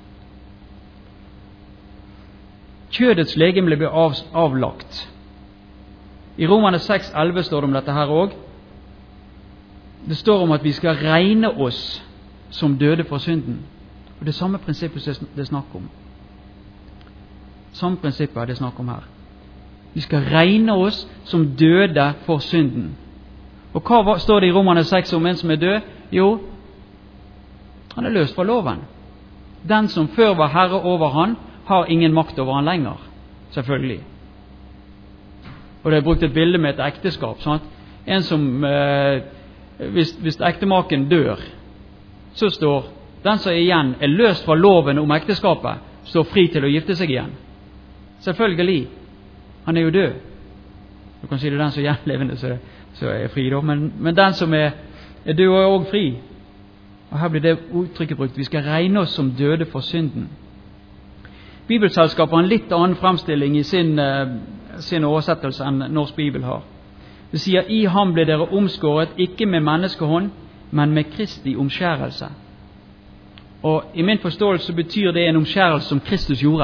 Kjødets legeme blir av, avlagt. I Romerne seks elleve står det om dette her også. Det står om at vi skal regne oss som døde for synden. Og det samme prinsippet det er snakk om. Samme prinsippet er det snakk om her. Vi skal regne oss som døde for synden. Og hva står det i Romerne seks om en som er død? Jo, han er løst fra loven. Den som før var herre over han, har ingen makt over han lenger. Selvfølgelig. Og det er brukt et bilde med et ekteskap. Sant? En som, eh, hvis, hvis ektemaken dør, så står den som igjen er løst fra loven om ekteskapet, står fri til å gifte seg igjen. Selvfølgelig. Han er jo død. Du kan si det er den som er gjenlevende, så, så er fri da. Men, men den som er, er død er også fri. Og her blir det uttrykket brukt. Vi skal regne oss som døde for synden. Bibelselskapet har en litt annen fremstilling i sin, sin oversettelse enn norsk bibel har. Det sier, i ham ble dere omskåret, ikke med menneskehånd, men med Kristi omskjærelse. Og i min forståelse betyr det en omskjærelse som Kristus gjorde.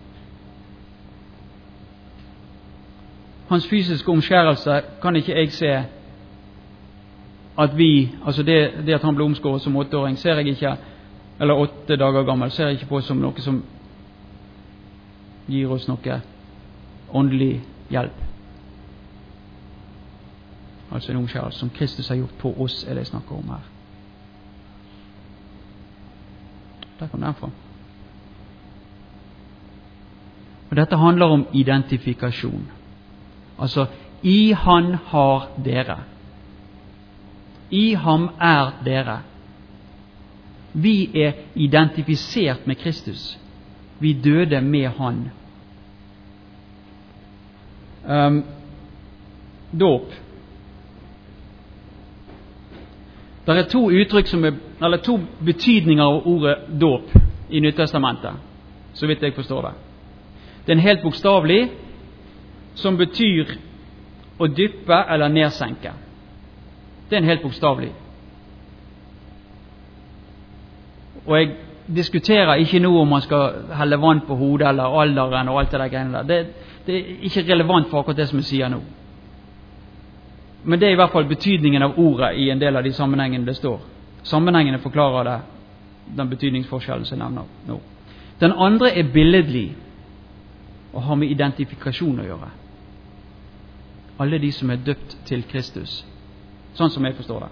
Hans fysiske omskjærelse kan ikke jeg se at vi, altså det, det at han ble omskåret som åtteåring, ser jeg ikke, eller åtte dager gammel, ser jeg ikke på som noe som gir oss noe åndelig hjelp. Altså en omskjærelse som Kristus har gjort på oss, er det jeg snakker om her. Der kom den fra. Og dette handler om identifikasjon. Altså, i han har dere. I ham er dere. Vi er identifisert med Kristus. Vi døde med han. Um, dåp. Det er to uttrykk som er, eller to betydninger av ordet dåp i Nyttestamentet, så vidt jeg forstår det. Det er en helt bokstavelig, som betyr å dyppe eller nedsenke. Det er en helt bokstavelig. Og jeg diskuterer ikke noe om man skal helle vann på hodet eller alderen og alt det der greiene der. Det, det er ikke relevant for akkurat det som jeg sier nå. Men det er i hvert fall betydningen av ordet i en del av de sammenhengene det står. Sammenhengene forklarer det, den betydningsforskjellen som jeg nevner nå. Den andre er billedlig og har med identifikasjon å gjøre. Alle de som er døpt til Kristus, sånn som jeg forstår det.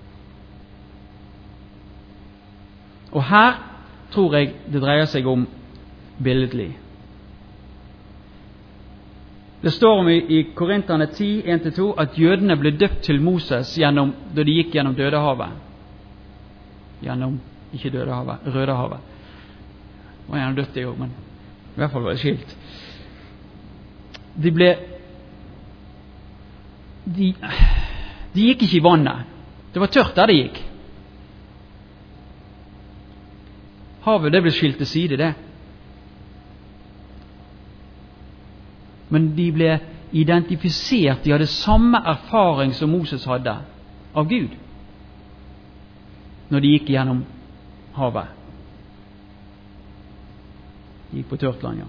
Og her tror jeg det dreier seg om billedlig. Det står om i, i Korinterne ti, en til to, at jødene ble døpt til Moses gjennom, da de gikk gjennom Dødehavet. Gjennom, ikke Dødehavet, Rødehavet. Det var gjerne dødt det jo, men i hvert fall var det skilt. De ble, de, de gikk ikke i vannet. Det var tørt der de gikk. Havet, det ble skilt til side, det. Men de ble identifisert, de hadde samme erfaring som Moses hadde av Gud når de gikk gjennom havet. De gikk på tørt land, ja.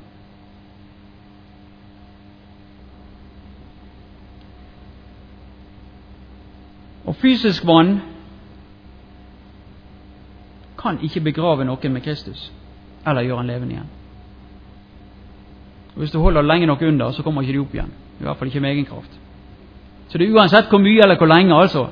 Og fysisk vann kan ikke begrave noen med Kristus eller gjøre han levende igjen. Og hvis du holder lenge nok under, så kommer ikke de opp igjen. I hvert fall ikke med egen kraft. Så det er uansett hvor mye eller hvor lenge, altså.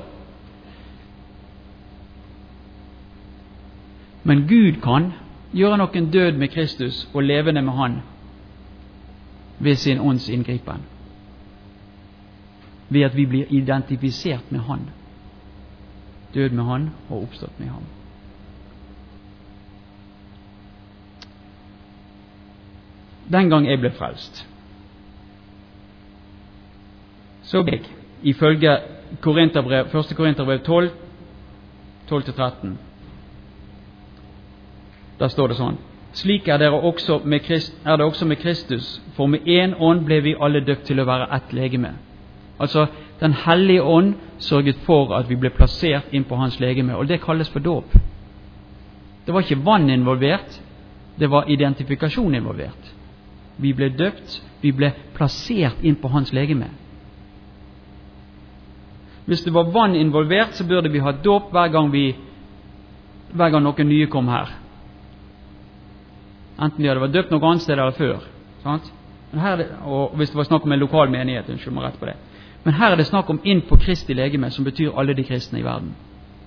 Men Gud kan gjøre noen død med Kristus og levende med han ved sin ånds inngripen. Ved at vi blir identifisert med han. Død med han og oppstått med ham. Den gang jeg ble frelst, så ble jeg, ifølge Korinterbrev, første Korinterbrev tolv, tolv til tretten, der står det sånn: slik er, dere også med Christ, er det også med Kristus, for med en ånd ble vi alle døpt til å være ett legeme. Altså, den hellige ånd sørget for at vi ble plassert inn på hans legeme, og det kalles for dåp. Det var ikke vann involvert, det var identifikasjon involvert. Vi ble døpt, vi ble plassert inn på hans legeme. Hvis det var vann involvert, så burde vi ha dåp hver gang vi, hver gang noen nye kom her. Enten vi hadde vært døpt noe annet sted eller før. Sant? Men her er det, og hvis det var snakk om en lokal menighet, unnskyld meg rett på det. Men her er det snakk om inn på Kristi legeme, som betyr alle de kristne i verden.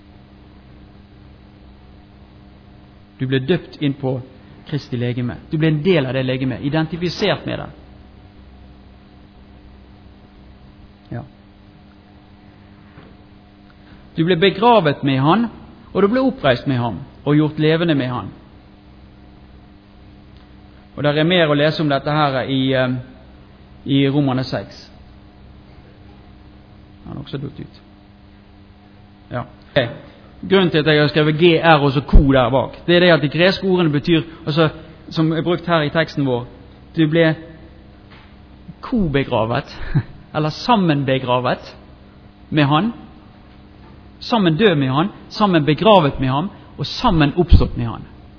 Du ble døpt inn på Kristi legeme. Du ble en del av det legeme, identifisert med det. Ja. Du ble begravet med han, og du ble oppreist med ham, og gjort levende med han. Og der er mer å lese om dette her i, i Romerne seks. Han har også dødt ut. Ja. Okay. Grunnen til at jeg har skrevet G R og så ko der bak, det er det at de greske ordene betyr, altså, som er brukt her i teksten vår, du ble ko-begravet, eller sammenbegravet med han, sammen død med han, sammen begravet med ham, og sammen oppstått med han.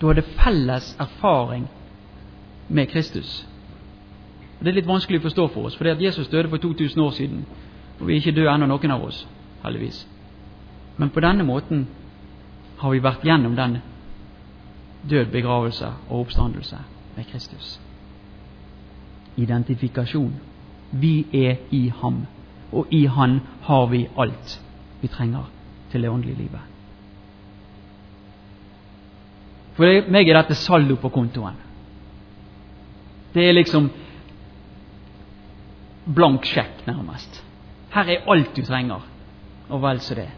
Du hadde felles erfaring med Kristus. Det er litt vanskelig å forstå for oss, fordi at Jesus døde for to tusen år siden, og vi er ikke døde ennå noen av oss, heldigvis. Men på denne måten har vi vært gjennom den død, begravelse og oppstandelse med Kristus. Identifikasjon. Vi er i ham, og i han har vi alt vi trenger til det åndelige livet. For meg er dette saldo på kontoen. Det er liksom blank sjekk nærmest. Her er alt du trenger, og vel så det.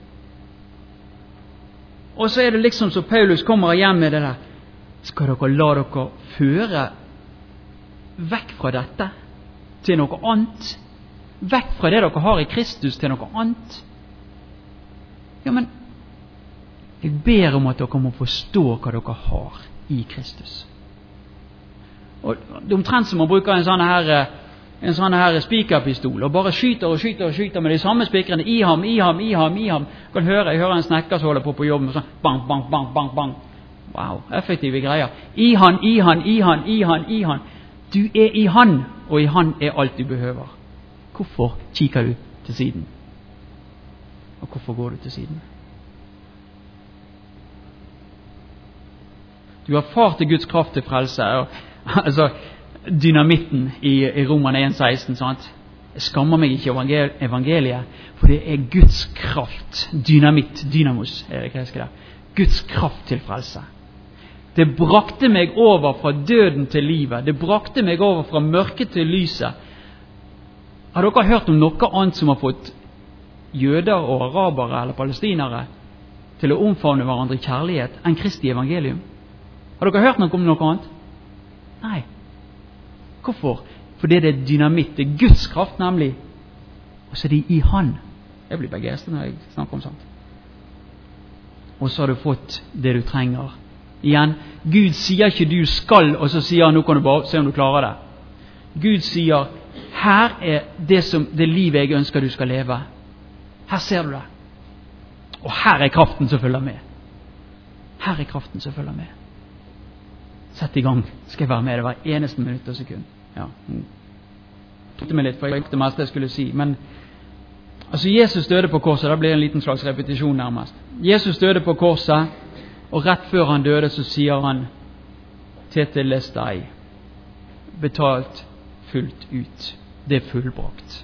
Og så er det liksom så Paulus kommer hjem med det der. Skal dere la dere føre vekk fra dette til noe annet? Vekk fra det dere har i Kristus til noe annet? Ja, men jeg ber om at dere må forstå hva dere har i Kristus. Og det er omtrent som å bruke en sånn her en sånn her spikerpistol og bare skyter og skyter og skyter med de samme spikrene i ham, i ham, i ham, i ham. Jeg kan høre, jeg hører en snekker som holder på på jobben sånn bang, bang, bang, bang, bang. Wow, effektive greier. I han, i han, i han, i han, i han. Du er i han, og i han er alt du behøver. Hvorfor kikker du til siden? Og hvorfor går du til siden? Du har fart til Guds kraft til frelse. Og, altså, dynamitten i, i Romerne en seksten, sant? Jeg skammer meg ikke over evangeliet, for det er Guds kraft. Dynamitt, dynamos, er det greske der. Guds kraft til frelse. Det brakte meg over fra døden til livet. Det brakte meg over fra mørket til lyset. Har dere hørt om noe annet som har fått jøder og arabere eller palestinere til å omfavne hverandre i kjærlighet enn Kristi evangelium? Har dere hørt noe om noe annet? Nei. Hvorfor? Fordi det er dynamitt, det er Guds kraft nemlig. Og så er de i han. Jeg blir begeistret når jeg snakker om sånt. Og så har du fått det du trenger. Igjen, Gud sier ikke du skal, og så sier han, nå kan du bare se om du klarer det. Gud sier, her er det, som, det livet jeg ønsker du skal leve. Her ser du det. Og her er kraften som følger med. Her er kraften som følger med. Sett i gang, skal jeg være med det hver eneste minutt og sekund. Ja. Jeg meg litt, for jeg gikk det meste jeg skulle si. Men altså, Jesus døde på korset, da blir det en liten slags repetisjon nærmest. Jesus døde på korset, og rett før han døde så sier han tetelestai, betalt fullt ut. Det er fullbrakt.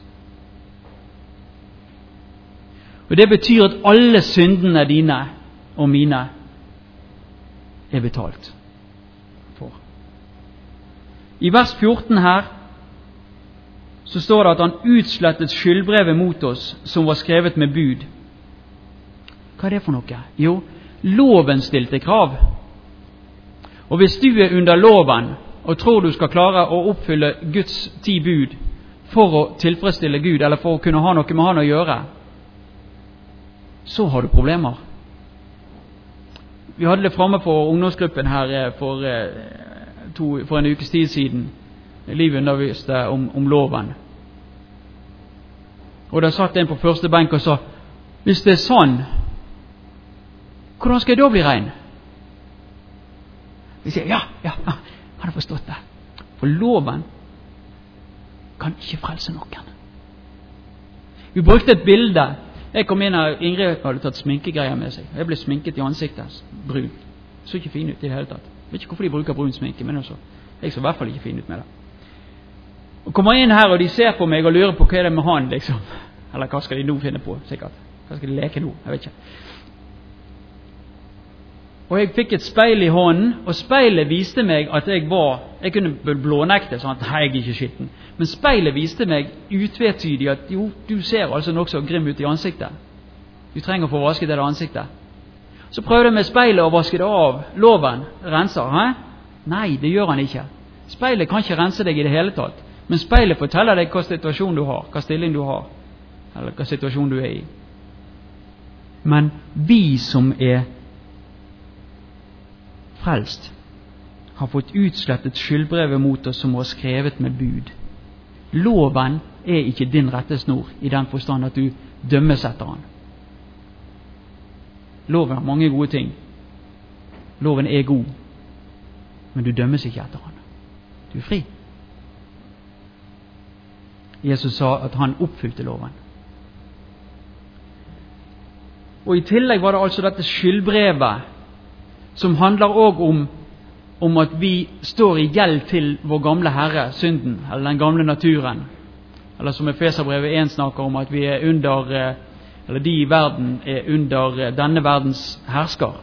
Og det betyr at alle syndene dine og mine er betalt. I vers fjorten her så står det at han utslettet skyldbrevet mot oss som var skrevet med bud. Hva er det for noe? Jo, loven stilte krav. Og hvis du er under loven og tror du skal klare å oppfylle Guds ti bud for å tilfredsstille Gud, eller for å kunne ha noe med han å gjøre, så har du problemer. Vi hadde det fremme for ungdomsgruppen her for To, for en ukes tid siden. Liv underviste om, om loven. Og da satt en på første benk og sa, hvis det er sånn, hvordan skal jeg da bli rein? Vi sier, ja, ja, ja, han har forstått det. For loven kan ikke frelse noen. Vi brukte et bilde. Jeg kom inn her, Ingrid hadde tatt sminkegreier med seg. Jeg ble sminket i ansiktet, brun. Så ikke fin ut i det hele tatt. Jeg vet ikke hvorfor de bruker brun sminke, men også, jeg så i hvert fall ikke fin ut med det. Og kommer inn her, og de ser på meg og lurer på hva er det med han, liksom. Eller hva skal de nå finne på, sikkert. Hva skal de leke nå? Jeg vet ikke. Og jeg fikk et speil i hånden, og speilet viste meg at jeg var, jeg kunne blånekte, sånn at nei, jeg er ikke skitten. Men speilet viste meg utvetydig at jo, du ser altså nok så grim ut i ansiktet. Du trenger å få vasket det ansiktet. Så prøvde jeg med speilet å vaske det av. Loven renser, hæ? Nei, det gjør han ikke. Speilet kan ikke rense deg i det hele tatt. Men speilet forteller deg hva situasjon du har, hva stilling du har, eller hva situasjon du er i. Men vi som er frelst, har fått utslettet skyldbrevet mot oss som var skrevet med bud. Loven er ikke din rettesnor i den forstand at du dømmes etter han. Loven har mange gode ting. Loven er god, men du dømmes ikke etter han. Du er fri. Jesus sa at han oppfylte loven. Og i tillegg var det altså dette skyldbrevet, som handler også om, om at vi står i gjeld til vår gamle herre, synden, eller den gamle naturen. Eller som Efeserbrevet en snakker om, at vi er under, eller de i verden er under denne verdens hersker.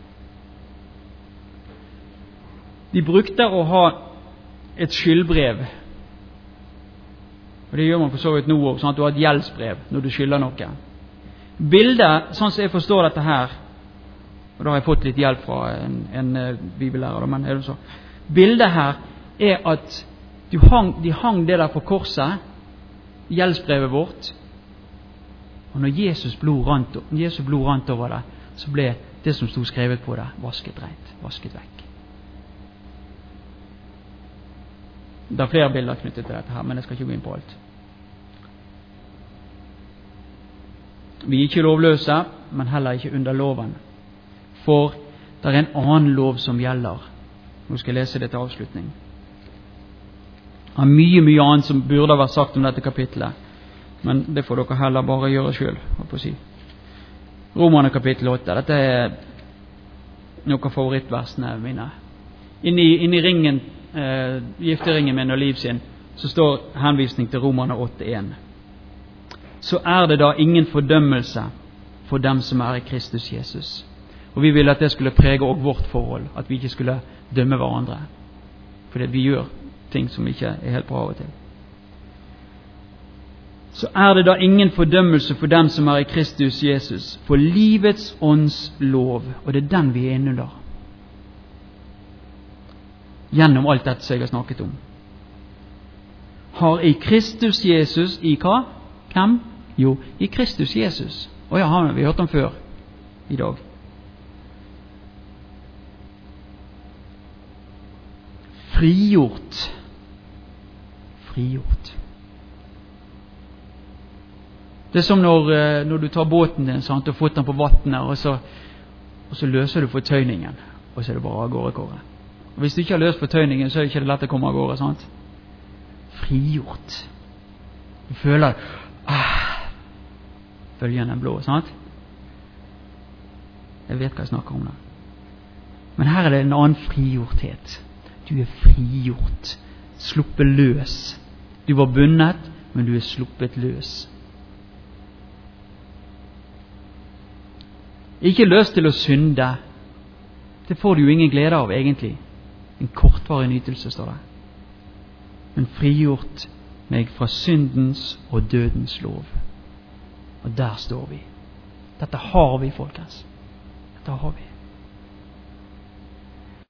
De brukte å ha et skyldbrev, og det gjør man for så vidt nå også, sånn at du har et gjeldsbrev når du skylder noe. Bildet, sånn som jeg forstår dette her, og da har jeg fått litt hjelp fra en, en bibellærer, men er det så? Bildet her er at de hang, de hang det der på korset, gjeldsbrevet vårt, og når Jesus blod rant, når Jesus blod rant over det, så ble det som stod skrevet på det vasket rent, vasket vekk. Det er flere bilder knyttet til dette her, men jeg skal ikke gå inn på alt. Vi er ikke lovløse, men heller ikke under loven. For det er en annen lov som gjelder. Nå skal jeg lese det til avslutning. Det er mye, mye annet som burde vært sagt om dette kapitlet, men det får dere heller bare gjøre selv, hva på å si. Romerne kapittel åtte, dette er noen favorittversene mine. Inni, inni ringen, eh, gifteringen min og Liv sin, så står henvisning til Romerne åtte en. Så er det da ingen fordømmelse for dem som er i Kristus Jesus. Og vi ville at det skulle prege også vårt forhold, at vi ikke skulle dømme hverandre, fordi vi gjør ting som ikke er helt bra av og til. Så er det da ingen fordømmelse for dem som er i Kristus Jesus, for livets ånds lov, og det er den vi er innunder. Gjennom alt dette som jeg har snakket om. Har i Kristus Jesus i hva? Hvem? Jo, i Kristus Jesus. Og ja, har vi hørt om før i dag. Frigjort. Frigjort. Det er som når, når du tar båten din, sant, og fått den på vattnet, og så, og så løser du fortøyningen, og så er det bare av gårde, gårde. Og hvis du ikke har løst fortøyningen, så er det ikke lett å komme av gårde, sant? Frigjort. Du føler, ah, bølgen er blå, sant? Jeg vet hva jeg snakker om da. Men her er det en annen frigjorthet. Du er frigjort, sluppet løs. Du var bundet, men du er sluppet løs. Ikke løs til å synde. Det får du jo ingen glede av egentlig. En kortvarig nytelse, står det. Men frigjort meg fra syndens og dødens lov. Og der står vi. Dette har vi, folkens. Dette har vi.